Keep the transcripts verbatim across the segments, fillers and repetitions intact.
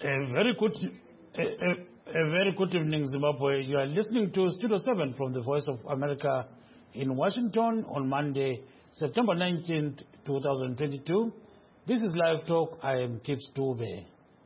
A very good, a, a, a very good evening, Zimbabwe. You are listening to Studio seven from the Voice of America in Washington on Monday, September nineteenth, two thousand twenty-two. This is Live Talk. I am Kip Stube.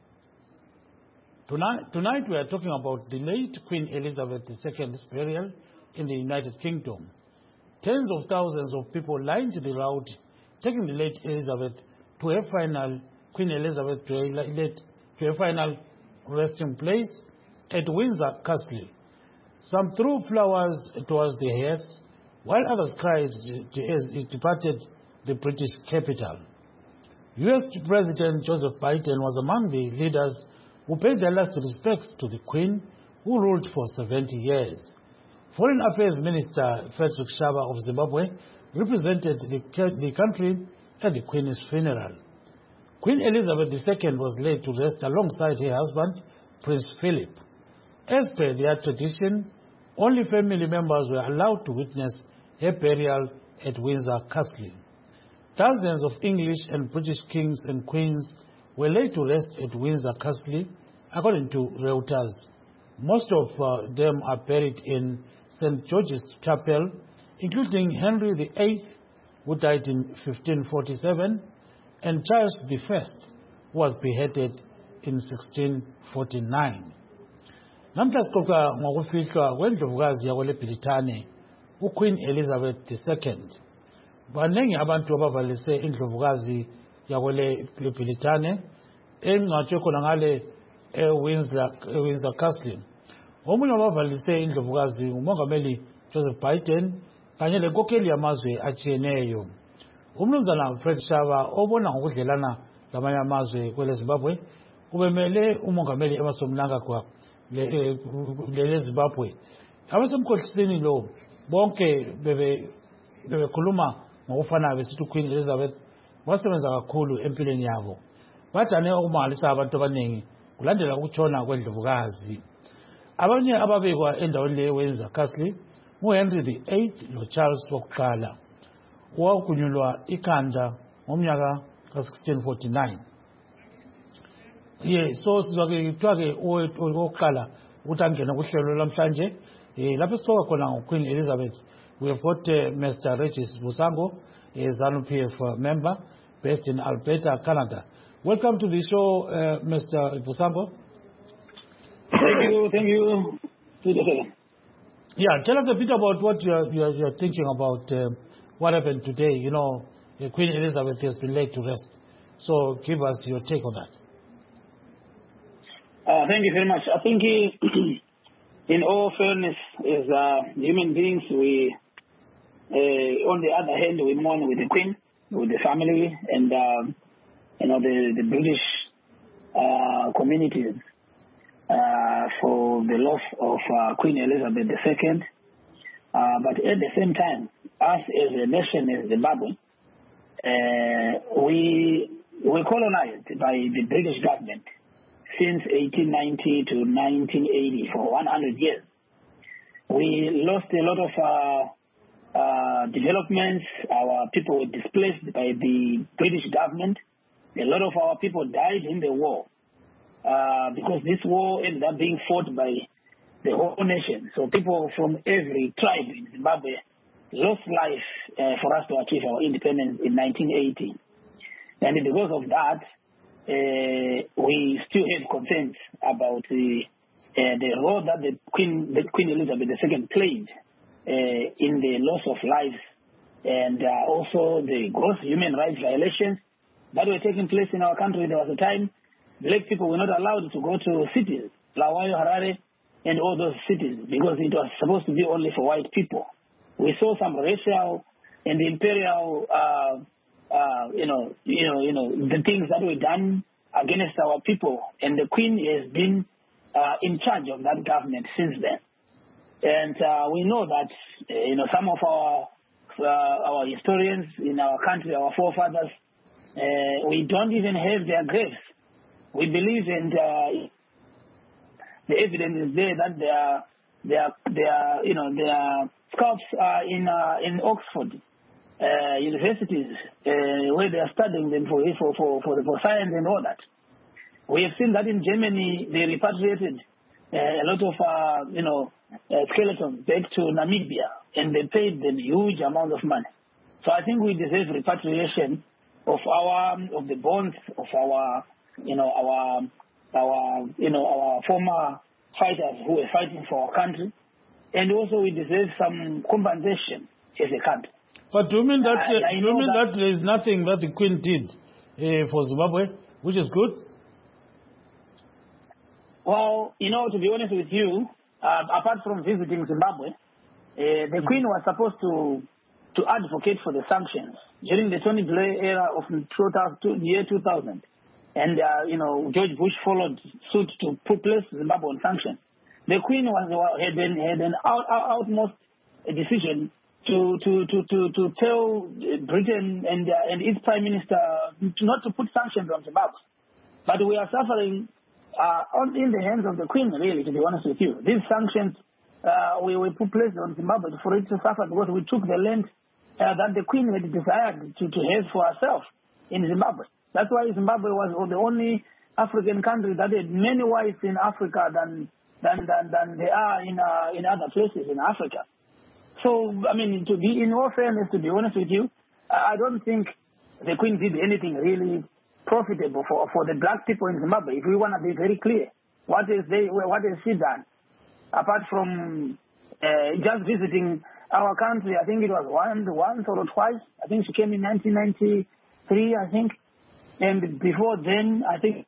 Tonight, tonight we are talking about the late Queen Elizabeth the Second's burial in the United Kingdom. Tens of thousands of people lined the route, taking the late Elizabeth to her final, Queen Elizabeth to her, to her final resting place at Windsor Castle. Some threw flowers towards the hearse, while others cried as it departed the British capital. U S President Joseph Biden was among the leaders who paid their last respects to the Queen, who ruled for seventy years. Foreign Affairs Minister Frederick Shaba of Zimbabwe represented the, the country at the Queen's funeral. Queen Elizabeth the Second was laid to rest alongside her husband, Prince Philip. As per their tradition, only family members were allowed to witness her burial at Windsor Castle. Dozens of English and British kings and queens were laid to rest at Windsor Castle, according to Reuters. Most of uh, them are buried in Saint George's Chapel, including Henry the Eighth, who died in fifteen forty-seven, and Charles the First, who was beheaded in sixteen forty-nine. Namhla sixoxa ngokufihlwa kwendlovukazi yakwele Britane, uQueen Elizabeth the Second. Baningi abantu abavalise indlovukazi yakwele Britane engcwatshwe khona ngale eWindsor eWindsor Castle. Omunye wabavalise indlovukazi uMongameli Joseph Biden kanye lenkokheli yamazwe atshiyeneyo. Umnumzana Fred Shaba obona ngokudlelana lamanye amazwe kwele Zimbabwe ubemele umongameli Emmerson Mnangagwa le Zimbabwe. Abasemkhohlisweni lo bonke bebe bebekhuluma ngokufanayo besithi uQueen Elizabeth wasebenza kakhulu empilweni yabo. Bathane ukumalisa abantu abaningi kulandela ukutshona kwendlovukazi. Abanye ababekwa endaweni le Windsor Castle uHenry the Eighth lo Charles wokuqala wakunyulwa ikhanda ngomnyaka ka sixteen forty-nine. Ye so sizake kuthiwa ke owokuqala ukuthi angena kuhlelo lamhlanje eh lapho sithoka khona ngoQueen Elizabeth. We have got uh, Mister Regis Busango, a ZANU P F uh, member based in Alberta, Canada. Welcome to the show, uh, Mister Busango. Thank you, thank you. Yeah, tell us a bit about what you're, you're, you're thinking about uh, what happened today. You know, uh, Queen Elizabeth has been laid to rest. So give us your take on that. Uh, thank you very much. I think uh, in all fairness, as uh, human beings, we, uh, on the other hand, we mourn with the Queen, with the family, and uh, you know the, the British uh, community uh, for the loss of uh, Queen Elizabeth the Second. Uh, but at the same time, us as a nation, as Zimbabwe, uh, we were colonized by the British government since eighteen ninety to nineteen eighty for one hundred years. We lost a lot of uh, uh, developments. Our people were displaced by the British government. A lot of our people died in the war uh, because this war ended up being fought by the whole nation. So people from every tribe in Zimbabwe lost life uh, for us to achieve our independence in nineteen eighty. And because of that, uh, we still have concerns about the uh, the role that the Queen, the Queen Elizabeth the Second played uh, in the loss of lives and uh, also the gross human rights violations that were taking place in our country. There was a time black people were not allowed to go to cities, Bulawayo, Harare, and all those cities, because it was supposed to be only for white people. We saw some racial and imperial, uh, uh, you know, you know, you know, the things that were done against our people, and the Queen has been uh, in charge of that government since then. And uh, we know that, uh, you know, some of our uh, our historians in our country, our forefathers, uh, we don't even have their graves. We believe in the, the evidence is there that their their their you know their scalps are in uh, in Oxford uh, universities uh, where they are studying them for for for for, for science and all that. We have seen that in Germany, they repatriated uh, a lot of, uh, you know, uh, skeletons back to Namibia, and they paid them huge amounts of money. So I think we deserve repatriation of our, of the bonds of our, you know, our, our, you know, our former fighters who were fighting for our country, and also we deserve some compensation as a country. But do you mean that, uh, I, I do you mean that, that there is nothing that the Queen did uh, for Zimbabwe, which is good? Well, you know, to be honest with you, uh, apart from visiting Zimbabwe, uh, the mm-hmm. Queen was supposed to to advocate for the sanctions during the Tony Blair era of the year two thousand. And, uh, you know, George Bush followed suit to put place Zimbabwe on sanctions. The Queen was had an, had an out, out, outmost decision to to, to, to, to tell Britain and, uh, and its Prime Minister not to put sanctions on Zimbabwe. But we are suffering uh, in the hands of the Queen, really, to be honest with you. These sanctions, uh, we, we put place on Zimbabwe for it to suffer because we took the land uh, that the Queen had desired to, to have for herself in Zimbabwe. That's why Zimbabwe was the only African country that had many wives in Africa than than than, than they are in uh, in other places in Africa. So, I mean, to be in all fairness, to be honest with you, I don't think the Queen did anything really profitable for for the black people in Zimbabwe. If we want to be very clear, what is they what has she done apart from uh, just visiting our country? I think it was once once or twice. I think she came in nineteen ninety-three. I think. And before then, I think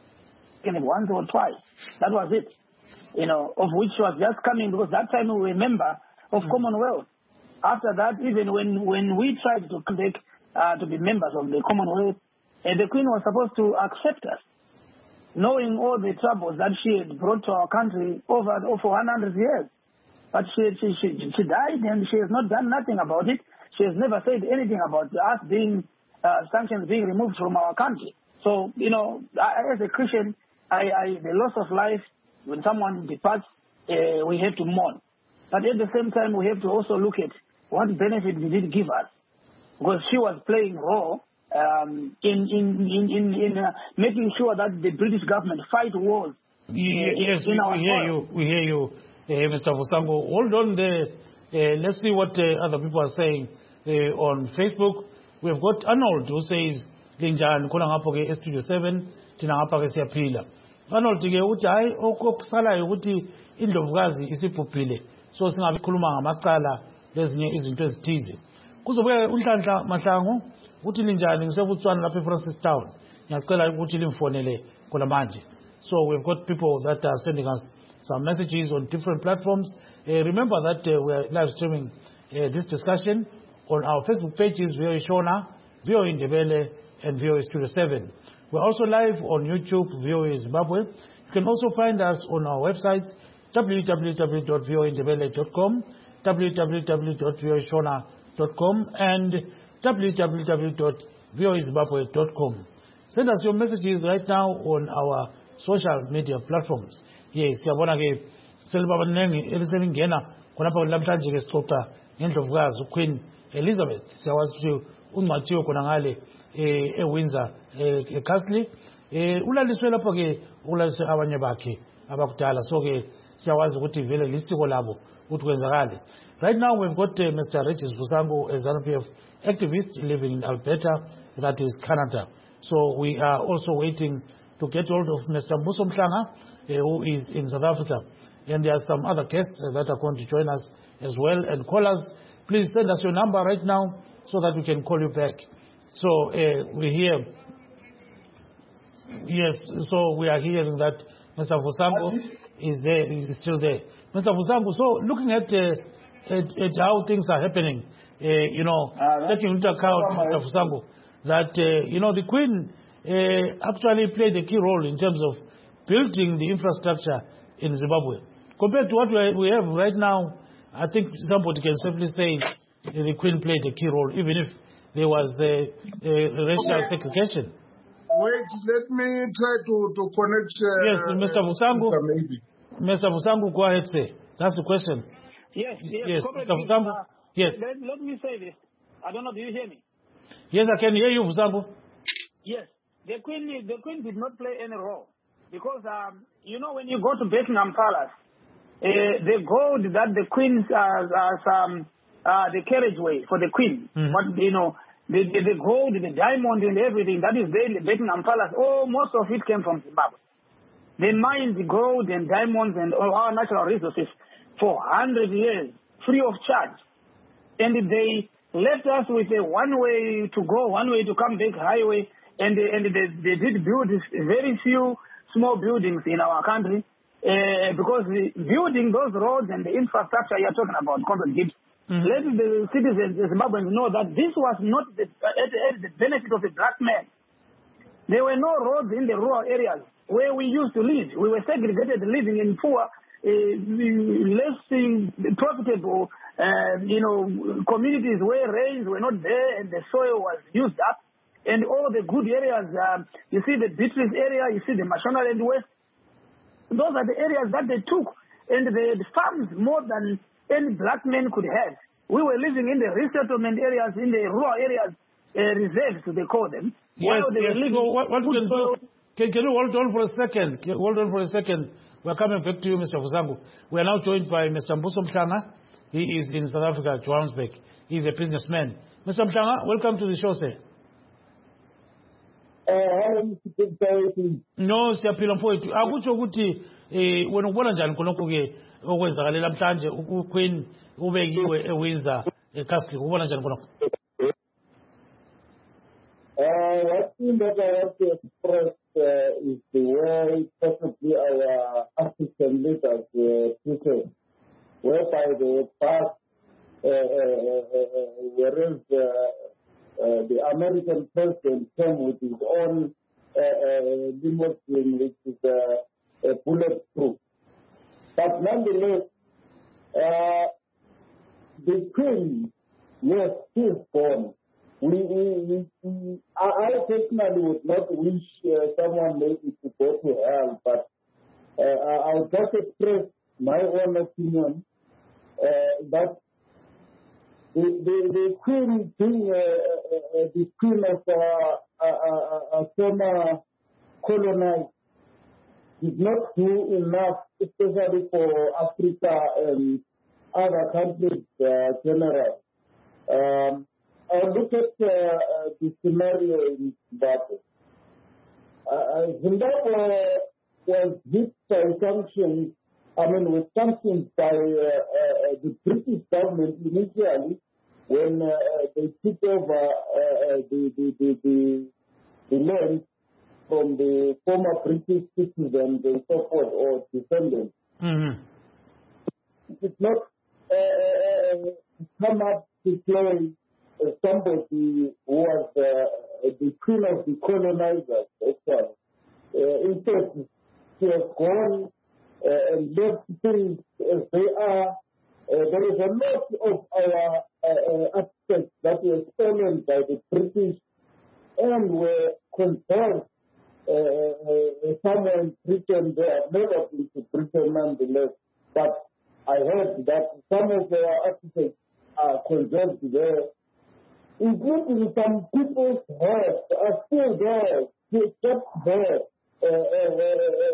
once or twice. That was it. You know, of which was just coming because that time we were a member of mm-hmm. Commonwealth. After that, even when, when we tried to come back uh, to be members of the Commonwealth, uh, the Queen was supposed to accept us, knowing all the troubles that she had brought to our country over, over one hundred years. But she, she, she, she died and she has not done nothing about it. She has never said anything about us being Uh, sanctions being removed from our country. So, you know, I, as a Christian, I, I, the loss of life, when someone departs, uh, we have to mourn. But at the same time, we have to also look at what benefit did it give us. Because she was playing role um, in, in, in, in, in uh, making sure that the British government fight wars. Yeah, yes, we, we hear you. We hear you, uh, Mister Vusango. Hold on there. Uh, let's see what uh, other people are saying uh, on Facebook. We've got Arnold who says, Linjan, khona ngapho ke Studio seven, thina ngapha ke siyaphila. Arnold ke uthi hayi okusalayo ukuthi indlovukazi isibhubhile. So singabe khuluma ngamacala lezinye izinto ezithize. Kuzobuye uNhlanhla Mahlangu uthi linjani ngisebutswana lapha eFrancis Town. Ngiyacela ukuthi limfonele khona manje. So we've got people that are sending us some messages on different platforms. Uh, remember that uh, we are live streaming uh, this discussion on our Facebook pages, V O A Shona, V O A Indebele, and V O A Studio seven. We're also live on YouTube, V O A Zimbabwe. You can also find us on our websites, w w w dot v o a indebele dot com, w w w dot v o a shona dot com, and w w w dot v o a zimbabwe dot com. Send us your messages right now on our social media platforms. Yes, siyabona ke selibaba nengi eliselingena khonapha lamhlanje ke sixoxa ngendlovukazi uQueen Elizabeth. Siyawazi ukuthi ungcwathiwe khona ngale eWindsor eCastle. Ulaliswe lapha ke ulaliswe abanye bakhe abakudala. So ke siyawazi ukuthi vele lisiko labo ukuthi kwenzakale. Right now we've got uh, Mister Regis Vusango, a ZANU P F activist living in Alberta, that is Canada. So we are also waiting to get hold of Mister Mbuso Mhlanga, uh, who is in South Africa. And there are some other guests uh, that are going to join us as well. And callers, please send us your number right now so that we can call you back. So uh, we hear, yes, so we are hearing that Mister Vusango is there, is still there. Mister Vusango, so looking at, uh, at, at how things are happening, uh, you know, uh, taking into account, Mister Vusango, that, uh, you know, the Queen uh, actually played a key role in terms of building the infrastructure in Zimbabwe. Compared to what we have right now, I think somebody can simply say the Queen played a key role, even if there was a, a racial segregation. Wait, let me try to, to connect. Uh, yes, Mister Vusango. Maybe. Mister Vusango, go ahead, say. That's the question. Yes, yes. Yes, Mister Vusango. Uh, yes. Let, let me say this. I don't know, do you hear me? Yes, I can hear you, Vusango. Yes. the Queen, the Queen did not play any role because, um, you know, when you go to Buckingham Palace, uh, the gold that the Queen has, has um, uh, the carriageway for the Queen, mm. what you know, the, the the gold, the diamond, and everything that is there in the Buckingham Palace. Oh, most of it came from Zimbabwe. They mined the gold and diamonds and all our natural resources for one hundred years, free of charge. And they left us with a one-way to go, one-way to come back highway, and they, and they, they did build very few small buildings in our country, uh, because the building those roads and the infrastructure you're talking about, Comrade Gibbs, mm-hmm. let the citizens, the Zimbabweans know that this was not the, at, at the benefit of the black man. There were no roads in the rural areas where we used to live. We were segregated, living in poor, uh, less profitable, uh, you know, communities where rains were not there and the soil was used up. And all the good areas, uh, you see the Beatrice area, you see the Mashonaland West. Those are the areas that they took. And they had farms more than any black man could have. We were living in the resettlement areas, in the rural areas, uh, reserves, they call them. Yes, yes. So what, what we can do, can, can you hold on for a second? Can, hold on for a second. We're coming back to you, Mister Vusangu. We are now joined by Mister Mbuso Mhlanga. He is in South Africa, Johannesburg. He's a businessman. Mister Mhlanga, welcome to the show, sir. No, siyaphila mfowethu. Akutsho ukuthi eh wena ubona njani khonokho ke okwenzakalela namhlanje uQueen ubekiwe eWindsor eCastle. Ubona njani khonokho? Uh, one thing that I want to express uh, is the way possibly our African leaders were treated, whereby they passed, uh, uh, uh, whereas uh, uh, the American president came with his own uh, uh, limousine, which is uh, uh, bulletproof. But nonetheless, uh, the Queen, yes, she is born. We, we, we, I personally would not wish uh, someone maybe to go to hell, but uh, I'll just express my own opinion uh, that the, the, the Queen being uh, uh, the Queen of uh, uh, uh, former colonized did not do enough, especially for Africa and other countries uh, generally. Um, I look at uh, uh, the scenario in Zimbabwe. Uh, Zimbabwe was hit by sanctions, I mean, with sanctions by uh, uh, the British government initially when uh, they took over uh, the, the, the, the, the land from the former British citizens and so forth, or descendants. Mm-hmm. It did not uh, come up to play Uh, somebody who was uh, the queen of the colonizers, actually. Uh, in fact, she has gone uh, and left things as they are. Uh, there is a lot of our uh, uh, aspects that were stolen by the British and were conserved uh, uh, somewhere in Britain. They have never been to Britain nonetheless. But I heard that some of our aspects are conserved there, including some people's hearts are still there, they kept there, uh, uh,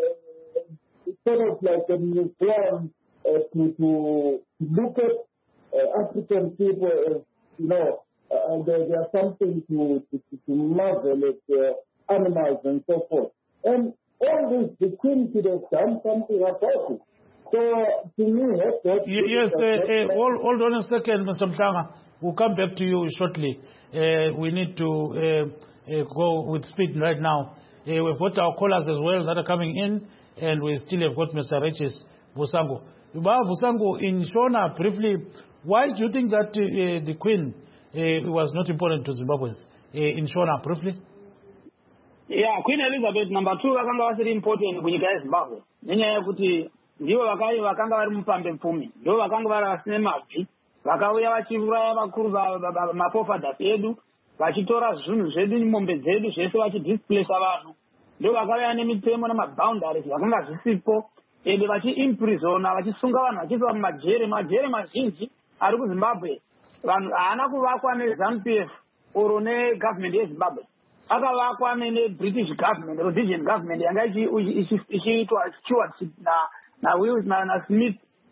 uh, sort of like a museum uh, to, to look at uh, African people as, you know, uh, there, there are something to, to, to marvel at uh, animals and so forth. And all this, the Queen should have done something about it. So, to me, that's... that's yes, uh, uh, hold, hold on a second, Mister Mhlanga. We'll come back to you shortly. Uh, we need to uh, uh, go with speed right now. Uh, we've got our callers as well that are coming in, and we still have got Mister Regis Vusangu. Vusangu, in Shona, briefly, why do you think that uh, the Queen uh, was not important to Zimbabweans? Uh, in Shona, briefly? Yeah, Queen Elizabeth, number two, vakanga vasiri important kunyika yeZimbabwe. Nenyaya yekuti ndivo vakai vakanga vari mupambe pfumi, ndivo vakanga vari vasine mabvi. Vakauya vachiuraya vakuru mafofathers edu, vachitora zvinhu zvedu, mombe dzedu zvese vachidisplace vanhu. Ndo vakauya nemitemo namaboundaries vakanga zvisipo, ende vachiimprisona, vachisunga vanhu vachiisa mumajere, majere mazhinji ari kuZimbabwe. Vanhu haana kuvakwa neZANU-P F oro negovernment yeZimbabwe. akavakwa ne-British government, Rhodesian government, yanga ichiitwa stewardship na Smith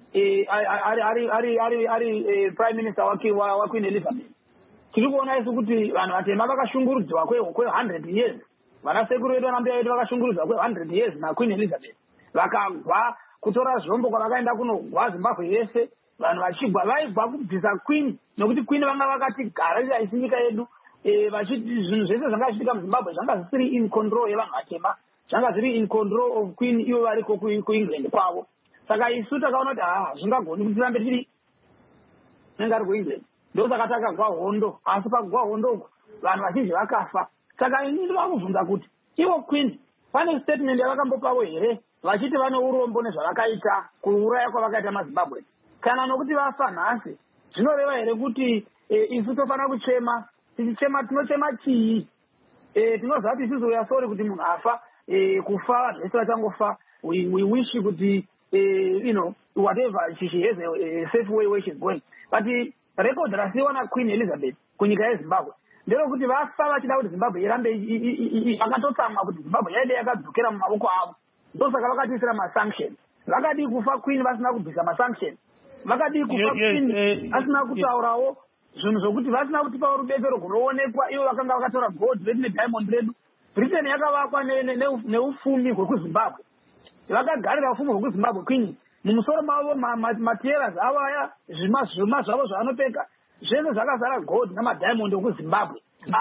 ari prime minister wa Queen Elizabeth. Tiri kuona isu kuti vanhu vatema vakashungurudzwa kwe one hundred years. Vanasekuru vedu vanambia vedu vakashungurudzwa kwe one hundred years na Queen Elizabeth. Vakagwa kutora zvombo kwavakaenda kunogwa Zimbabwe yese. Vanhu vachigwa vaigwa kubvisa Queen nokuti Queen vanga vakati gara isi nyika yedu. Vachiti zvinhu zvese zvanga zvichiitika muZimbabwe zvanga zvisiri in control yevanhu vatema. Zvanga zviri in control of Queen ivo variko kuEngland kwavo. Saka isu takaona kuti ah zvingagoni kuti tirambe tiri nenga ari kuEngland. Ndosaka takagwa hondo, asi pakugwa hondo uko vanhu vazhinji vakafa. Saka ini ndivakubvunza kuti ivo Queen pane statement yavakambopavo here vachiti vane urombo nezvavakaita kuuraya kwavakaita maZimbabwe. Kana nokuti vafa nhasi zvinoreva here kuti isu tofanira kuchema, tichichema tinochema chii? Tinoziva kuti isusu we are sorry kuti munhu afa, kufa zvese vachangofa. We, we wish kuti uh, you know whatever she, she has a, a safe way where she's going. But uh, record rasiwa na Queen Elizabeth kunyika yeZimbabwe ndero kuti vafa vachida kuti Zimbabwe irambe akatotsamwa kuti Zimbabwe yaide yakadzokera mumavoko avo. Ndosaka vakatisira masanction. Vakadi kufa Queen vasina kubvisa masanction. Vakadi kufa Queen vasina kutaurawo zvinhu zvokuti vasina kutipa rubetsero kunoonekwa. Ivo vakanga vakatora gold redu nediamond redu. Britain yakavakwa neufumi hwekuZimbabwe. Vakagarira ufumi hwekuZimbabwe Queen. Mumusoro mavo materials avo aya zvima zvavo zvavanopfeka zvese zvakazara gold namadiamond okuZimbabwe.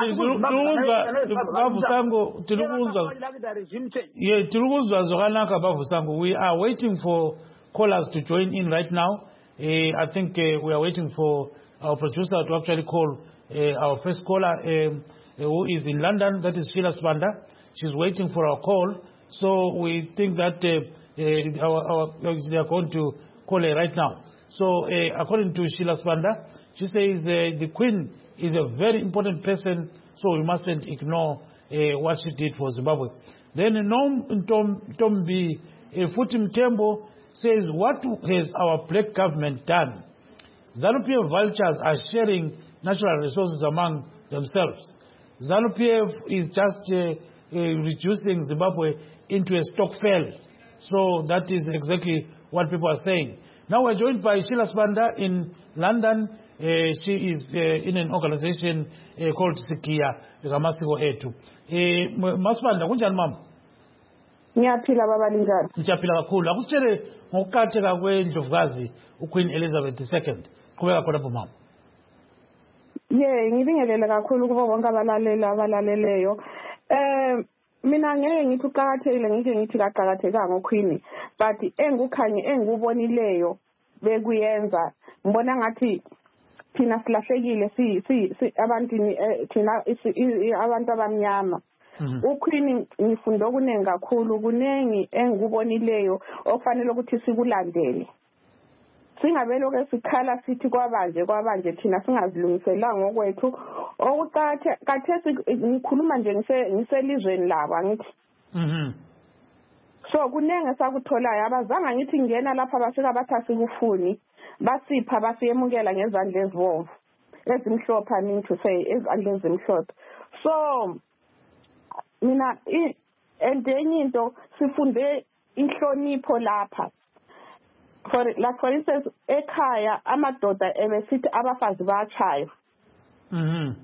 Bavusango tiri kuzwa zvakanaka Bavusango. We are waiting for callers to join in right now. Uh, I think uh, we are waiting for our producer to actually call uh, our first caller uh, who is in London. That is Sheila Sibanda. She's waiting for our call. So we think that uh, uh, our, our, they are going to call her right now. So uh, according to Sheila Sibanda, she says uh, the Queen is a very important person, so we mustn't ignore uh, what she did for Zimbabwe. Then Nom Tom Tombi Futim Tembo says, what has our black government done? ZANU-P F vultures are sharing natural resources among themselves. ZANU-P F is just uh, uh, reducing Zimbabwe into a stockpile. So that is exactly what people are saying. Now we're joined by Sheila Sibanda in London. Uh, she is uh, in an organization uh, called Sikia Gamasiko Etu. Masibanda, kunjani mama? Ngiyaphila baba linjani? Ngiyaphila kakhulu. Akusitshele ngokuqhatheka kwendlovukazi uQueen Elizabeth the second. Qhubeka khona lapho mama. Yeah, ngibingelele kakhulu kubo bonke abalaleli abalaleleyo. Eh mina ngeke ngithi uqhakathekile ngike ngithi kaqhakathekanga uQueen, but engukhanye engubonileyo bekuyenza ngibona ngathi thina silahlekile si si abantu thina abantu abamnyama. uQueen ngifunde okunengi kakhulu, kunengi engubonileyo okufanele ukuthi sikulandele. Singabeloko sikhala sithi kwabanje kwabanje thina singazilungiselanga ngokwethu. Okuqathe kathesi ngikhuluma nje ngiselizweni labo angithi. Mhm. So kunenge sakutholayo abazanga ngithi ngena lapha bafika bathasi kufuni basipha basiyemukela ngezandla ezibomvu ezimhlophe, I mean to say ezandla ezimhlophe. So mina endenye into sifunde inhlonipho lapha. For like for instance ekhaya amadoda ebesithi abafazi bayachaya. Mhm.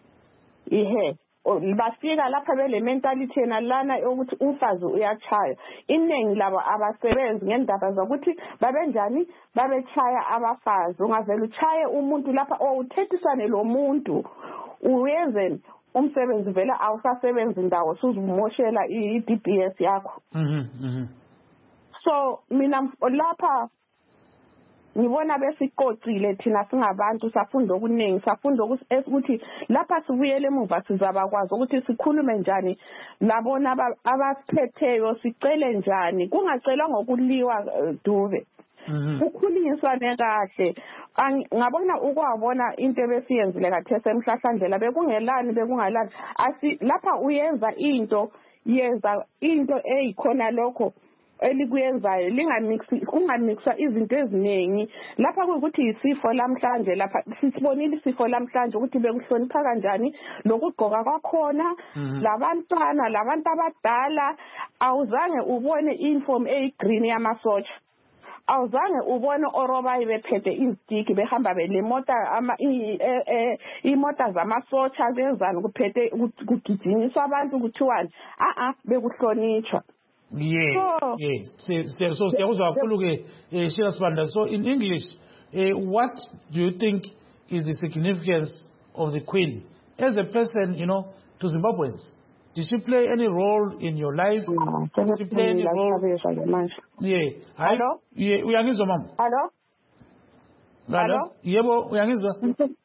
Ihe bafika lapha bele mentality yena lana ukuthi umfazi uyachaya. Iningi labo abasebenzi ngendaba zokuthi babenjani babechaya abafazi. Ungavela uchaye umuntu lapha owuthethisane lo muntu uyenze umsebenzi vela awusasebenzi ndawo suzumoshela i-D B S yakho. Mhm. Mhm. So mina lapha ngibona besiqoqile thina singabantu safunda okuningi, safunda ukuthi lapha sibuyele emuva sizabakwazi ukuthi sikhulume njani labona abaphetheyo, sicele njani, kungacelwa ngokuliwa Dube. Ukukhuliswane kahle. Ngabona ukwabona into ebesiyenzile kathese emhlahlandlela bekungelani bekungalani. Asi lapha uyenza into yenza into eyikhona lokho elikuyenzayo lingamixi kungamixwa izinto eziningi lapha ukuthi isifo lamhlanje lapha sisibonile isifo lamhlanje ukuthi bekuhlonipha kanjani lokugqoka kwakhona labantwana labantu abadala awuzange ubone uniform eyigreen yamasotsha awuzange ubone orobayi bephethe izitiki behamba belemota ama imota zamasotsha benzani kuphethe kugijinyiswa abantu kuthiwani a a bekuhlonitshwa. Yeah, so, yeah. So, so, so in English, uh, what do you think is the significance of the Queen as a person, you know, to Zimbabweans? Did she play any role in your life? Yeah, Did she play any role? Yeah. Hello? Yeah, uyangizwa mama? Hello? Hello? Yebo, uyangizwa?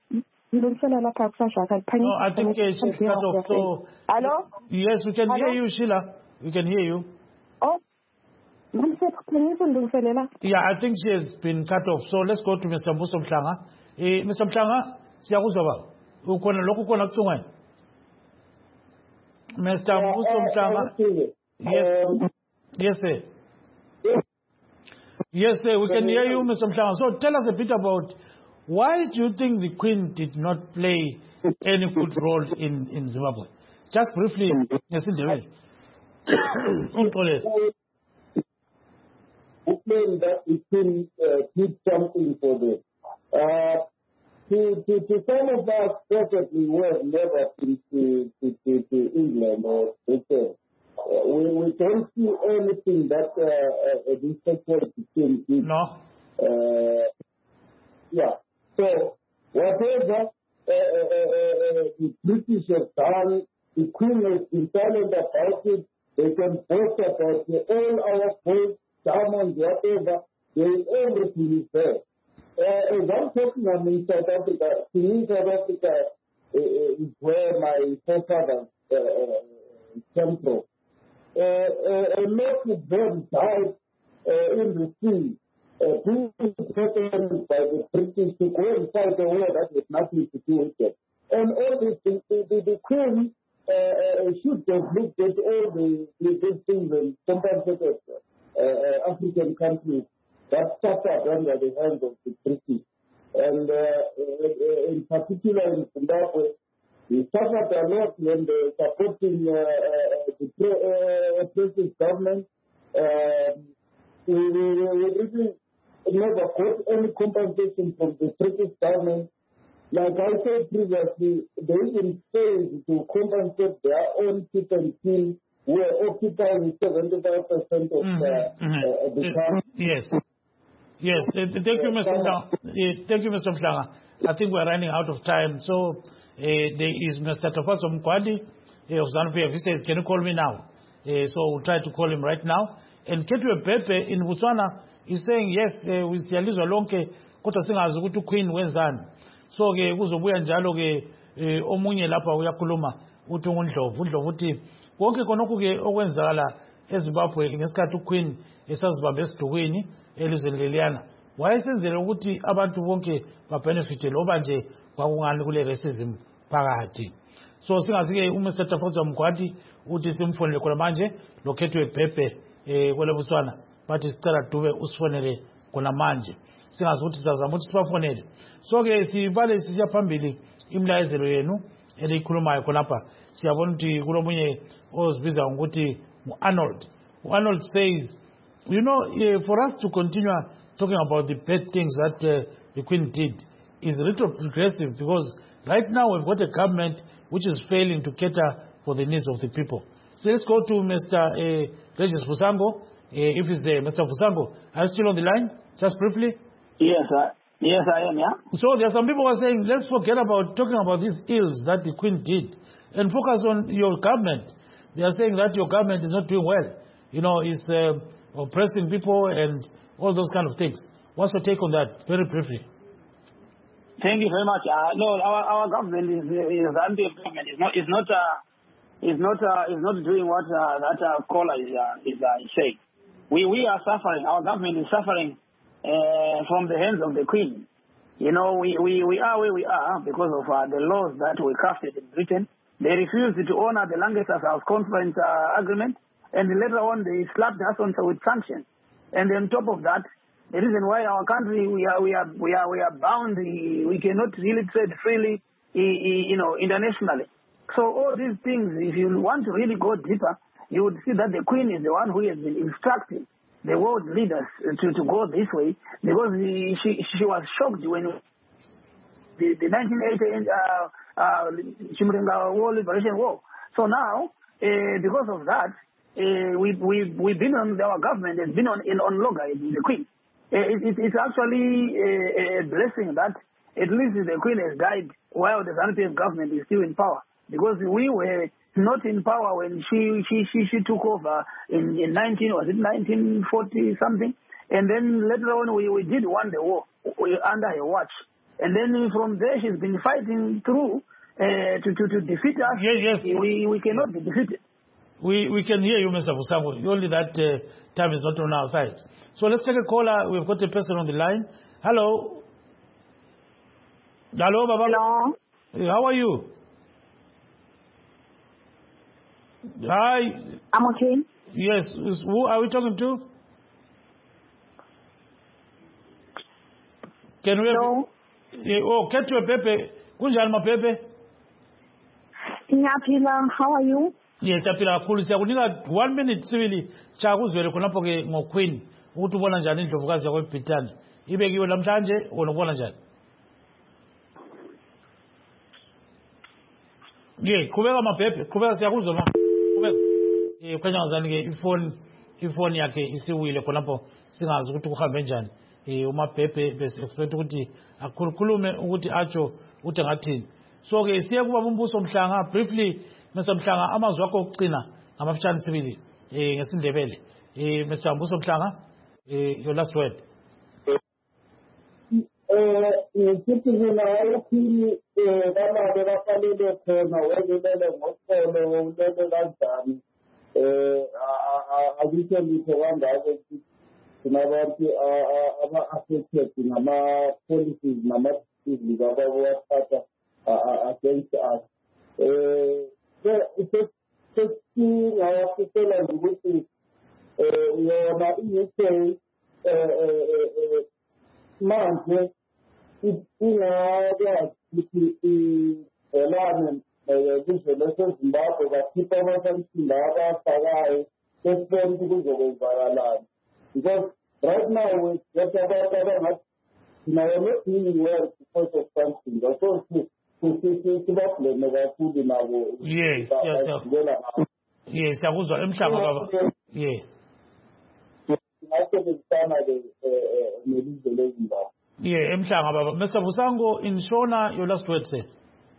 No, I think uh, she's cut off. So, hello? Yes, we can hello? hear you, Sheila. We can hear you. Oh, yeah, I think she has been cut off. So let's go to Mister Mbuso Mhlanga. Eh, Mister Mhlanga, siyakuzwa ba? Ukhona lokhu khona kucingweni? Mister Mbuso Mhlanga. Yes. Yes, sir. Yes, sir. We can hear you, Mister Mhlanga. So tell us a bit about why do you think the Queen did not play any good role in, in Zimbabwe? Just briefly, yes, in the way. Claim that the Queen uh, did something for them. Uh, to, to, to some of us, probably who have never been to, to, to, to England or Britain, uh, we, we don't see anything that uh, uh, the so-called Queen did. No. Uh, yeah. So, whatever uh, uh, uh, the British have done, the Queen has been silent about it. They can boast about it. All our boys, diamonds, whatever, they, everything is there. Uh, as I'm talking, I'm in South Africa. To me, South Africa uh, is where my forefathers uh, uh, came from. Uh, uh, a lot of them died uh, in the sea, uh, being taken by the British to go and fight a war that had nothing to do with it. And all this, the, the, the Queen uh, should have looked at all the, the things and compensated uh, African countries that suffered under the hands of the British. And uh, in particular in Zimbabwe, we suffered a lot when they were supporting uh, uh, the uh, oppressive government. Uh, we, we, we really never got any compensation from the British government. Like I said previously, they even failed to compensate their own people and team who are occupying seventy-five percent of mm-hmm. uh, mm-hmm. uh, the country. Yes. Yes. Uh, thank you, Mister Mhlanga. Uh, thank you, Mister Mhlanga. I think we're running out of time. So uh, there is Mister Tafaso Mkwadi uh, of ZANU-P F. He says, can you call me now? Uh, so we'll try to call him right now. And Ketwe Pepe in Botswana is saying, yes, uh, with Siyalizwa Lonke, kodwa singazi ukuthi uQueen wenzani. So ke kuzobuya njalo ke omunye lapha uyakhuluma uthi ungundlovu undlovu uthi konke konke ke okwenzakala eZimbabwe ngesikhathi uQueen esazibambe esidukweni elizweni leliyana wayesenzele ukuthi abantu bonke babenefite loba nje kwakungani kule racism phakathi. So singazike uMr Tafaso Mkwadi uthi simfonele khona manje lokhethwe Pepe eh kwele Botswana bathi sicela dube usifonele khona manje singazi ukuthi sizazama ukuthi sibafonele. So ke sivale siya phambili imlayezelo yenu elikhulumayo khonapha siyabona ukuthi kulomunye ozibiza ukuthi Arnold. Arnold says, you know, uh, for us to continue talking about the bad things that uh, the Queen did is retrogressive because right now we've got a government which is failing to cater for the needs of the people. So let's go to Mister Uh, Regis Fusango. Uh, if he's there, Mister Fusango, are you still on the line? Just briefly. Yes, I, yes, I am, yeah. So there are some people who are saying, let's forget about talking about these ills that the Queen did and focus on your government. They are saying that your government is not doing well. You know, it's uh, oppressing people and all those kind of things. What's your take on that, very briefly? Thank you very much. Uh, no, our our government is is anti-government. It's not is not uh, is not uh, is not doing what uh, that uh, caller is uh, is uh, saying. We we are suffering. Our government is suffering uh, from the hands of the Queen. You know, we, we, we are where we are because of uh, the laws that were crafted in Britain. They refused to honor the Lancaster House Conference uh, agreement, and later on they slapped us on with sanctions. And on top of that, the reason why our country, we are, we are, we are, we are bound, we cannot really trade freely, you know, internationally. So all these things, if you want to really go deeper, you would see that the Queen is the one who has been instructing the world leaders to, to go this way, because the, she, she was shocked when the, the nineteen eighty uh, uh, Chimurenga War Liberation War. So now, uh, because of that, uh, we, we, we've been on, our government has been on, in, on loggerheads with the Queen. Uh, it, it, it's actually a, a blessing that at least the Queen has died while the ZANU-P F government is still in power, because we were not in power when she she she, she took over in, in nineteen was it nineteen forty something, and then later on we, we did won the war under her watch, and then from there she's been fighting through uh, to, to to defeat us. Yes, yes. We we cannot be defeated. We we can hear you, Mister Vusango. Only that uh, time is not on our side. So let's take a caller. We've got a person on the line. Hello. Hello, Baba. Hello. How are you? Hi. I'm okay. Yes. Who are we talking to? Can we? Hello. Yeah, oh, Ketwe Pepe. Kunjani mapepe? Ngiyaphila. How are you? Yes, siyaphila kakhulu. Siyakunika one minute sibili chakuzwele khonapho ke ngoQueen ukuthi ubona njani indlovukazi yakweBritani. Ibekiwe namhlanje ubona njani? Yeah, qhubeka mapepe. Qhubeka siyakuzwa ma. Qhubeka. Eh khanya ngazani ke ifone ifone yakhe isiwile khonapho singazi ukuthi kuhambe njani. Eh umapepe bese expect ukuthi akhulukhulume ukuthi atsho ukuthi ngathini. So ke siye kuba umbuso Mhlanga briefly Mister Mhlanga amazwi akho okucina ngamafutshane sibili eh ngesindebele. Eh Mister Mbuso Mhlanga eh your last word. Eh ngithi mina ukhini eh banabe bafanele khona welele ngosolo ulele kanjani eh akuthe litho kangako sinabantu aba-affected ngama policies nama policies abawathatha against us. Eh sesingawafisela ukuthi yona i-U K manje ingakwazi ukuthi ivelane kuzwe lesezimbabwe bakhipha amasanction laba afakayo besibona ukuthi kuzokwenzakalani, because right now we get about abangathi thina we're not doing well because of sanctions. So sibableme kakhulu nabo. Yes, yes, yes. Yes, siyakuzwa emhlanga baba. Yeah. Ngasebenzisana nelizwe leZimbabwe. Yeah, emhlanga baba. Mister Vusango, in Shona, your last word, sir.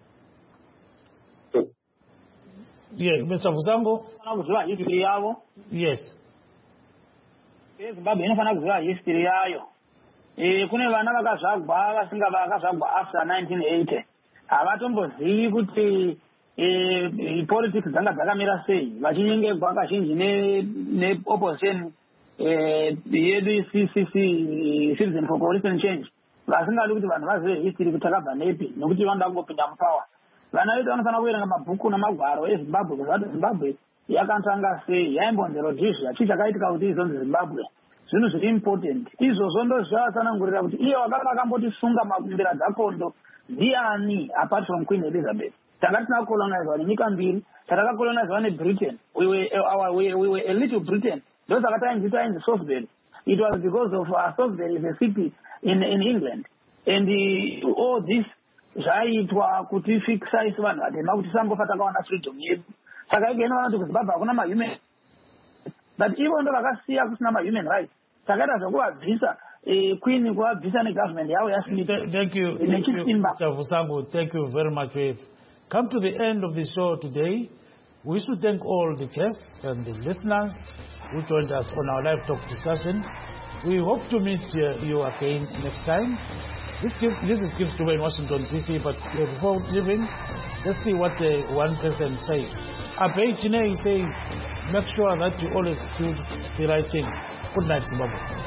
Yeah, Mister Vusango. Anakuzwa history yabo. Yes. eZimbabwe inofana kuziva history yayo. Eh kune vana vakazvagwa vasinga vakazvagwa after nineteen eighty. Avatombozivi kuti eh politics dzanga dzakamira sei. Vachinyengerwa kazhinji ne ne opposition eh yedu C C C Citizen for Coalition Change. Vasingadi kuti vanhu vazive history kuti takabva nepi nokuti vanoda kungopinda mupower. Vana vedu vanofana kuerenga mabhuku namagwaro eZimbabwe kuti Zimbabwe yakatanga sei, yaimbonzi Rhodesia, chii chakaitika kuti izonzi Zimbabwe. Zvinhu zviri important. Izvozvo ndo zvavasanangurira kuti iye wakanga akambotisunga makumbira dzakondo ndiani apart from Queen Elizabeth. Tanga tina colonized nenyika mbiri, tataka colonized neBritain. We were our we, we were a little Britain. Those are times it in Salisbury. It was because of uh, Salisbury is a city in in England. And the, all this zvaitwa kuti fixa isi vanhu vatema kuti sangofa takawana freedom yedu. Saka igena vanoti kuZimbabwe hakuna ma-human. But even ndo vakasiya kusina ma-human rights. Sakaita zvokuvabvisa Queen kuvabvisa negovernment yavo yaSmith. Thank you, thank you, Mister Vusango. Thank you very much. We've come to the end of the show today. We wish to thank all the guests and the listeners who joined us on our live talk discussion. We hope to meet uh, you again next time. This, gives, this is Gibbs Dube in Washington, D C, but uh, before leaving, let's see what uh, one person says. Abe Chine says, make sure that you always do the right things. Good night, Zimbabwe.